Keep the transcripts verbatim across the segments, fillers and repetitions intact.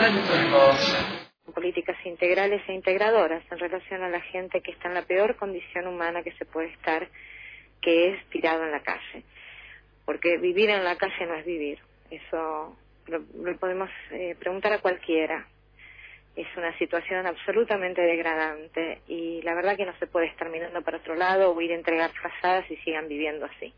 Políticas integrales e integradoras en relación a la gente que está en la peor condición humana que se puede estar, que es tirado en la calle. Porque vivir en la calle no es vivir. Eso lo, lo podemos eh, preguntar a cualquiera. Es una situación absolutamente degradante y la verdad que no se puede estar mirando para otro lado o ir a entregar frazadas y sigan viviendo así.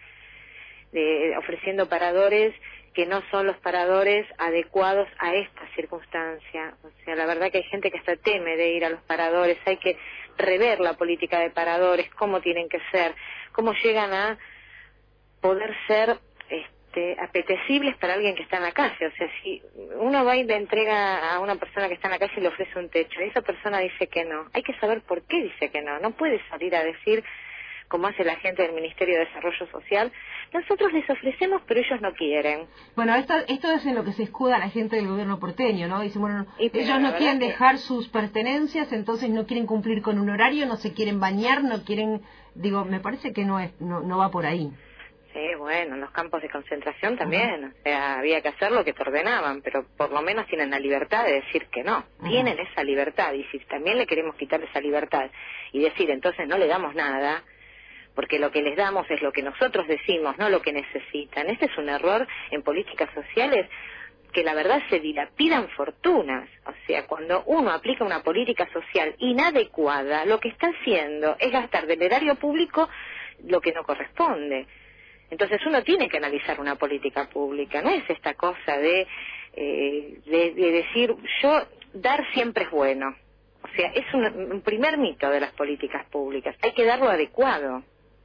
De, ofreciendo paradores que no son los paradores adecuados a esta circunstancia. O sea, la verdad que hay gente que hasta teme de ir a los paradores. Hay que rever la política de paradores, cómo tienen que ser, cómo llegan a poder ser este, apetecibles para alguien que está en la calle. O sea, si uno va y le entrega a una persona que está en la calle y le ofrece un techo, y esa persona dice que no, hay que saber por qué dice que no. No puede salir a decir, como hace la gente del Ministerio de Desarrollo Social, nosotros les ofrecemos, pero ellos no quieren. Bueno, esto, esto es en lo que se escuda la gente del gobierno porteño, ¿no? Dicen, bueno, y, ellos no quieren dejar que... sus pertenencias, entonces no quieren cumplir con un horario, no se quieren bañar, no quieren... Digo, me parece que no es no, no va por ahí. Sí, bueno, en los campos de concentración también, uh-huh. O sea, había que hacer lo que te ordenaban, pero por lo menos tienen la libertad de decir que no, uh-huh. Tienen esa libertad, y si también le queremos quitar esa libertad y decir, entonces no le damos nada, porque lo que les damos es lo que nosotros decimos, no lo que necesitan. Este es un error en políticas sociales que la verdad se dilapidan fortunas. O sea, cuando uno aplica una política social inadecuada, lo que está haciendo es gastar del erario público lo que no corresponde. Entonces uno tiene que analizar una política pública, no es esta cosa de, eh, de, de decir, yo dar siempre es bueno. O sea, es un, un primer mito de las políticas públicas, hay que dar lo adecuado.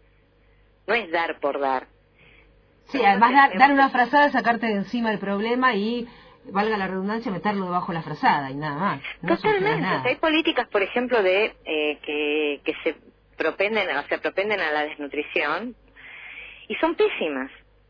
No es dar por dar. Sí, además dar, dar una frazada, sacarte de encima el problema y, valga la redundancia, meterlo debajo de la frazada y nada más. No Totalmente. Nada. O sea, hay políticas, por ejemplo, de eh, que, que se propenden, o sea, propenden a la desnutrición y son pésimas.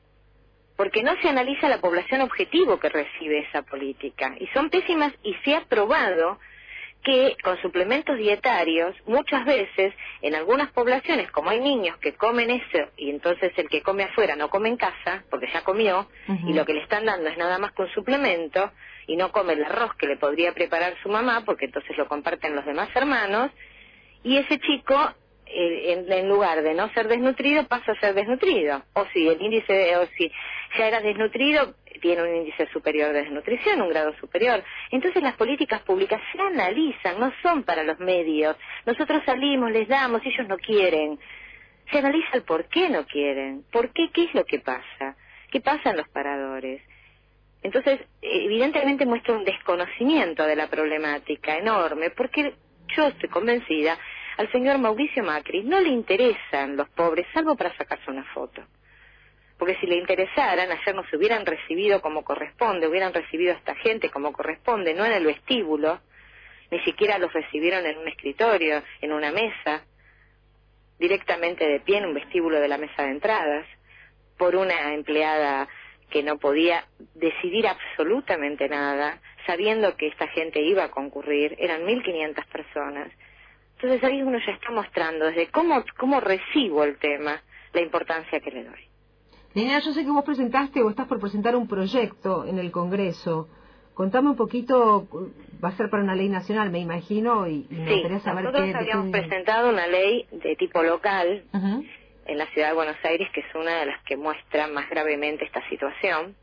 Porque no se analiza la población objetivo que recibe esa política. Y son pésimas y se ha probado que con suplementos dietarios, muchas veces, en algunas poblaciones, como hay niños que comen eso, y entonces el que come afuera no come en casa, porque ya comió, uh-huh. Y lo que le están dando es nada más que un suplemento, y no come el arroz que le podría preparar su mamá, porque entonces lo comparten los demás hermanos, y ese chico, eh, en, en lugar de no ser desnutrido, pasa a ser desnutrido. O si el índice, o si ya era desnutrido, tiene un índice superior de desnutrición, un grado superior. Entonces las políticas públicas se analizan, no son para los medios. Nosotros salimos, les damos, ellos no quieren. Se analiza el por qué no quieren, por qué, qué es lo que pasa, qué pasa en los paradores. Entonces, evidentemente muestra un desconocimiento de la problemática enorme, porque yo estoy convencida, al señor Mauricio Macri no le interesan los pobres, salvo para sacarse una foto. Porque si le interesaran, ayer nos hubieran recibido como corresponde, hubieran recibido a esta gente como corresponde, no en el vestíbulo, ni siquiera los recibieron en un escritorio, en una mesa, directamente de pie en un vestíbulo de la mesa de entradas, por una empleada que no podía decidir absolutamente nada, sabiendo que esta gente iba a concurrir, eran mil quinientas personas. Entonces ahí uno ya está mostrando desde cómo, cómo recibo el tema, la importancia que le doy. Lina, yo sé que vos presentaste o estás por presentar un proyecto en el Congreso. Contame un poquito, va a ser para una ley nacional, me imagino, y, y me sí, gustaría saber nosotros qué... habíamos qué... presentado una ley de tipo local uh-huh. en la ciudad de Buenos Aires, que es una de las que muestra más gravemente esta situación,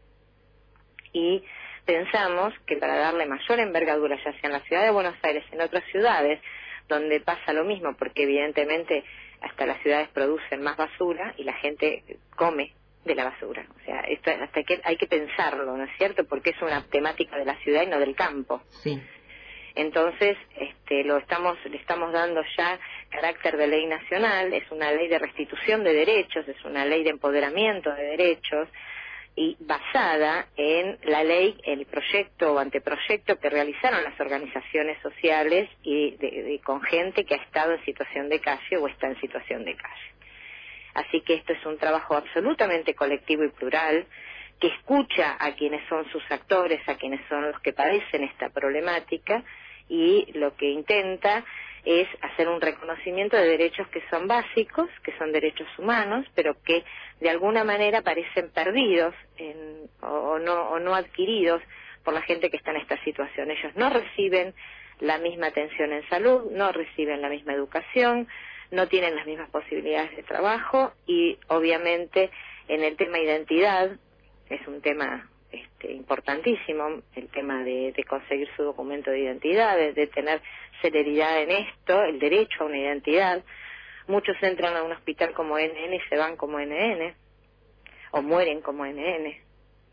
y pensamos que para darle mayor envergadura, ya sea en la ciudad de Buenos Aires, en otras ciudades, donde pasa lo mismo, porque evidentemente hasta las ciudades producen más basura y la gente come de la basura. O sea, esto hasta que hay que pensarlo, ¿no es cierto? Porque es una temática de la ciudad y no del campo. Sí. Entonces, este, lo estamos, le estamos dando ya carácter de ley nacional, es una ley de restitución de derechos, es una ley de empoderamiento de derechos, y basada en la ley, el proyecto o anteproyecto que realizaron las organizaciones sociales y de, de, con gente que ha estado en situación de calle o está en situación de calle. Así que esto es un trabajo absolutamente colectivo y plural, que escucha a quienes son sus actores, a quienes son los que padecen esta problemática, y lo que intenta es hacer un reconocimiento de derechos que son básicos, que son derechos humanos, pero que de alguna manera parecen perdidos en, o, o, no, o no adquiridos por la gente que está en esta situación. Ellos no reciben la misma atención en salud, no reciben la misma educación, no tienen las mismas posibilidades de trabajo y obviamente en el tema identidad es un tema este, importantísimo, el tema de, de conseguir su documento de identidad, de, de tener celeridad en esto, el derecho a una identidad. Muchos entran a un hospital como N N y se van como N N o mueren como N N.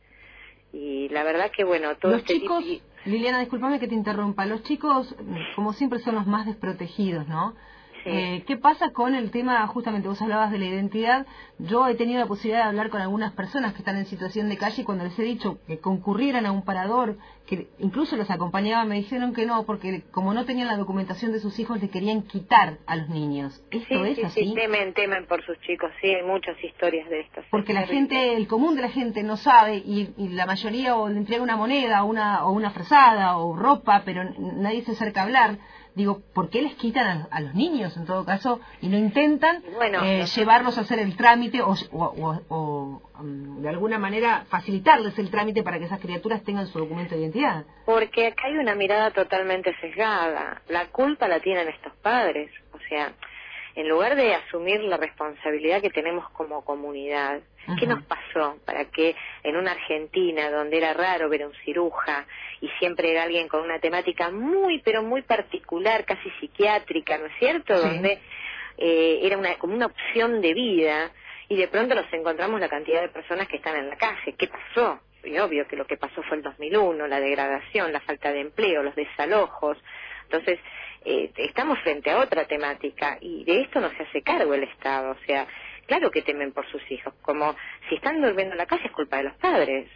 Y la verdad que bueno, todo los este chicos, tipo... Liliana, discúlpame que te interrumpa, los chicos como siempre son los más desprotegidos, ¿no? Sí. Eh, ¿Qué pasa con el tema, justamente vos hablabas de la identidad? Yo he tenido la posibilidad de hablar con algunas personas que están en situación de calle y cuando les he dicho que concurrieran a un parador, que incluso los acompañaba, me dijeron que no, porque como no tenían la documentación de sus hijos, le querían quitar a los niños. ¿Esto sí, es sí, así? Sí, temen, temen por sus chicos, sí, hay muchas historias de estas. Porque la gente, el común de la gente no sabe y, y la mayoría o le entrega una moneda o una, o una frazada o ropa, pero nadie se acerca a hablar. Digo, ¿por qué les quitan a, a los niños en todo caso y no intentan bueno, eh, llevarlos a hacer el trámite o, o, o, o um, de alguna manera facilitarles el trámite para que esas criaturas tengan su documento de identidad? Porque acá hay una mirada totalmente sesgada. La culpa la tienen estos padres. O sea, en lugar de asumir la responsabilidad que tenemos como comunidad, uh-huh. ¿Qué nos pasó para que en una Argentina donde era raro ver a un ciruja y siempre era alguien con una temática muy, pero muy particular, casi psiquiátrica, ¿no es cierto? Sí. Donde eh, era una como una opción de vida y de pronto nos encontramos la cantidad de personas que están en la calle. ¿Qué pasó? Y obvio que lo que pasó fue el dos mil uno, la degradación, la falta de empleo, los desalojos. Entonces, eh, estamos frente a otra temática y de esto no se hace cargo el Estado. O sea, claro que temen por sus hijos, como si están durmiendo en la calle es culpa de los padres.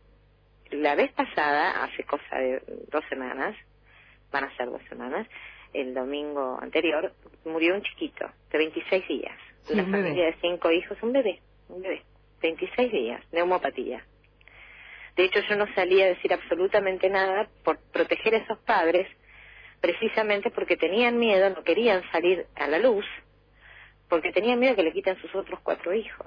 La vez pasada, hace cosa de dos semanas, van a ser dos semanas, el domingo anterior, murió un chiquito de veintiséis días, de sí, una familia de cinco hijos, un bebé, un bebé, veintiséis días, neumopatía. De hecho, yo no salí a decir absolutamente nada por proteger a esos padres, precisamente porque tenían miedo, no querían salir a la luz, porque tenían miedo que le quiten sus otros cuatro hijos.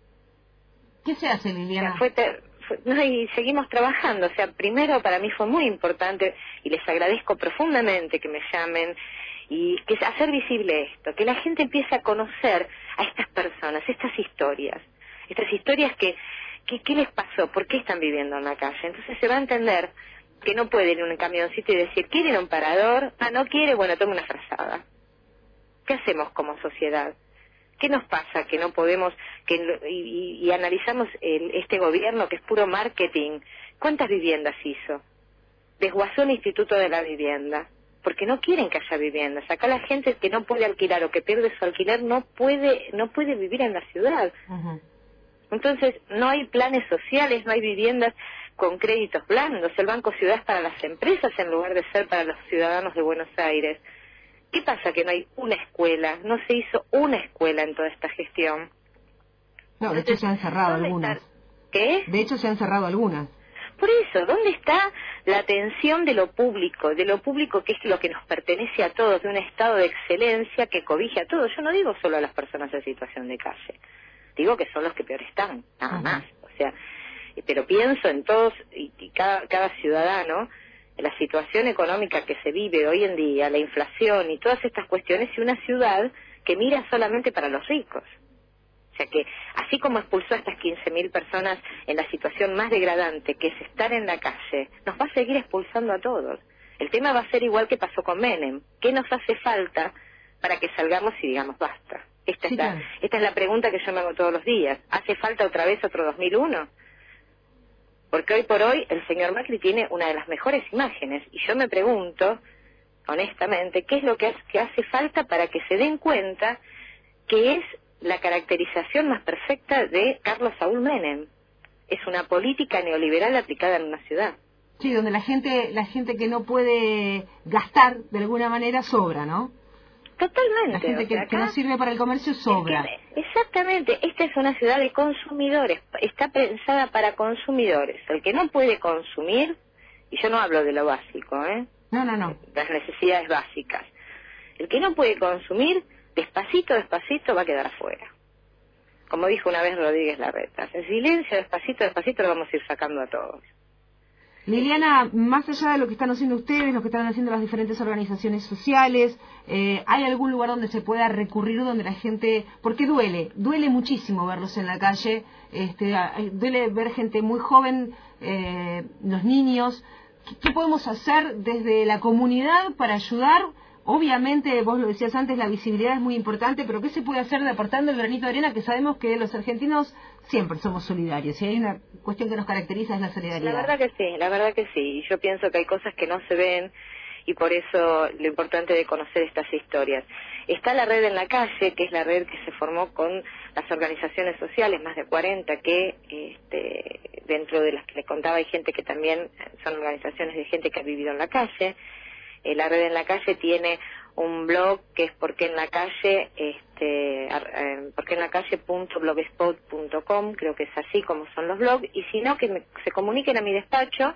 ¿Qué se hace, Liliana? O sea, fue ter- fue, no, y seguimos trabajando. O sea, primero para mí fue muy importante, y les agradezco profundamente que me llamen, y que hacer visible esto, que la gente empiece a conocer a estas personas, estas historias, estas historias que, que ¿qué les pasó? ¿Por qué están viviendo en la calle? Entonces se va a entender que no puede ir en un camioncito y decir, ¿quiere ir a un parador? Ah, no quiere, bueno, tome una frazada. ¿Qué hacemos como sociedad? ¿Qué nos pasa que no podemos, que y, y, y analizamos el, este gobierno que es puro marketing? ¿Cuántas viviendas hizo? Desguazó el Instituto de la Vivienda, porque no quieren que haya viviendas. Acá la gente que no puede alquilar o que pierde su alquiler no puede, no puede vivir en la ciudad. Uh-huh. Entonces, no hay planes sociales, no hay viviendas con créditos blandos. El Banco Ciudad es para las empresas en lugar de ser para los ciudadanos de Buenos Aires. ¿Qué pasa que no hay una escuela? No se hizo una escuela en toda esta gestión. No, de hecho se han cerrado algunas. Está? ¿Qué? De hecho se han cerrado algunas. Por eso, ¿dónde está la atención de lo público? De lo público que es lo que nos pertenece a todos, de un estado de excelencia que cobije a todos. Yo no digo solo a las personas en situación de calle. Digo que son los que peor están, nada uh-huh. más. O sea, pero pienso en todos y, y cada, cada ciudadano, la situación económica que se vive hoy en día, la inflación y todas estas cuestiones, y una ciudad que mira solamente para los ricos. O sea que, así como expulsó a estas quince mil personas en la situación más degradante, que es estar en la calle, nos va a seguir expulsando a todos. El tema va a ser igual que pasó con Menem. ¿Qué nos hace falta para que salgamos y digamos basta? Esta, sí, es la, claro. esta es la pregunta que yo me hago todos los días. ¿Hace falta otra vez otro dos mil uno? Porque hoy por hoy el señor Macri tiene una de las mejores imágenes y yo me pregunto, honestamente, ¿qué es lo que hace, que hace falta para que se den cuenta que es la caracterización más perfecta de Carlos Saúl Menem? Es una política neoliberal aplicada en una ciudad. Sí, donde la gente, la gente que no puede gastar de alguna manera sobra, ¿no? Totalmente. La gente o que, sea, acá, que no sirve para el comercio sobra. Es que, exactamente. Esta es una ciudad de consumidores. Está pensada para consumidores. El que no puede consumir, y yo no hablo de lo básico, ¿eh? No, no, no. Las necesidades básicas. El que no puede consumir, despacito, despacito, va a quedar afuera. Como dijo una vez Rodríguez Larreta, en silencio, despacito, despacito, lo vamos a ir sacando a todos. Liliana, más allá de lo que están haciendo ustedes, lo que están haciendo las diferentes organizaciones sociales, eh, ¿hay algún lugar donde se pueda recurrir, donde la gente, porque duele, duele muchísimo verlos en la calle, este, duele ver gente muy joven, eh, los niños? ¿Qué, qué podemos hacer desde la comunidad para ayudar? Obviamente, vos lo decías antes, la visibilidad es muy importante, pero ¿qué se puede hacer de apartando el granito de arena? Que sabemos que los argentinos siempre somos solidarios, y hay una cuestión que nos caracteriza, es la solidaridad. La verdad que sí, la verdad que sí. Yo pienso que hay cosas que no se ven, y por eso lo importante de conocer estas historias. Está la red en la calle, que es la red que se formó con las organizaciones sociales, más de cuarenta, que este, dentro de las que les contaba hay gente que también son organizaciones de gente que ha vivido en la calle. Eh, la red en la calle tiene un blog que es porque en la calle, este, eh, porque en la calle punto blogspot punto com, creo que es así como son los blogs, y si no, que me, se comuniquen a mi despacho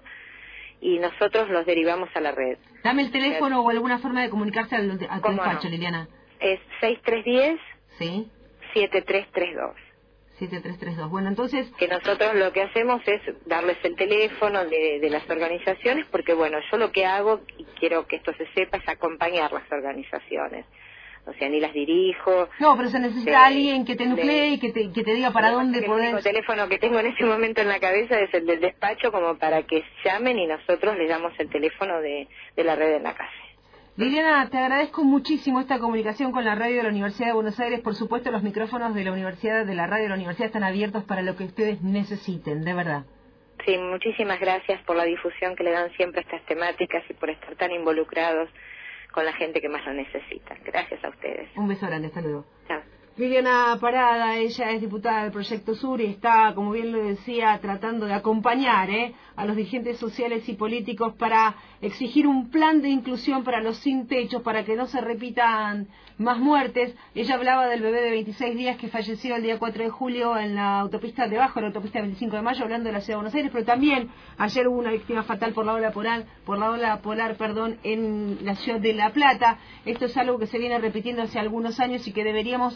y nosotros los derivamos a la red. Dame el teléfono o alguna forma de comunicarse al, a tu despacho, no? Liliana. Es seis tres uno cero, ¿sí? siete tres tres dos. siete tres tres dos. Bueno, entonces... Que nosotros lo que hacemos es darles el teléfono de, de las organizaciones, porque bueno, yo lo que hago, y quiero que esto se sepa, es acompañar las organizaciones. O sea, ni las dirijo. No, pero se necesita de, alguien que te nuclee y que te, que te diga para dónde podés... El único teléfono que tengo en este momento en la cabeza es el del despacho, como para que llamen y nosotros les damos el teléfono de, de la red en la calle. Liliana, te agradezco muchísimo esta comunicación con la radio de la Universidad de Buenos Aires. Por supuesto, los micrófonos de la universidad, de la radio de la universidad están abiertos para lo que ustedes necesiten, de verdad. Sí, muchísimas gracias por la difusión que le dan siempre a estas temáticas y por estar tan involucrados con la gente que más lo necesita. Gracias a ustedes. Un beso grande, hasta luego. Chao. Liliana Parada, ella es diputada del Proyecto Sur y está, como bien lo decía, tratando de acompañar ¿eh? a los dirigentes sociales y políticos para exigir un plan de inclusión para los sin techos, para que no se repitan más muertes. Ella hablaba del bebé de veintiséis días que falleció el día cuatro de julio en la autopista debajo de la autopista veinticinco de mayo, hablando de la ciudad de Buenos Aires, pero también ayer hubo una víctima fatal por la ola polar, por la ola polar, perdón, en la ciudad de La Plata. Esto es algo que se viene repitiendo hace algunos años y que deberíamos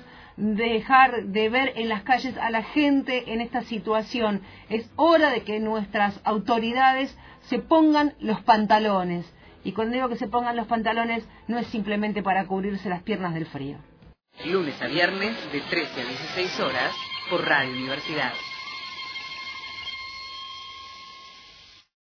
dejar de ver en las calles a la gente en esta situación. Es hora de que nuestras autoridades se pongan los pantalones. Y cuando digo que se pongan los pantalones, no es simplemente para cubrirse las piernas del frío. Lunes a viernes de trece a dieciséis horas por Radio Universidad.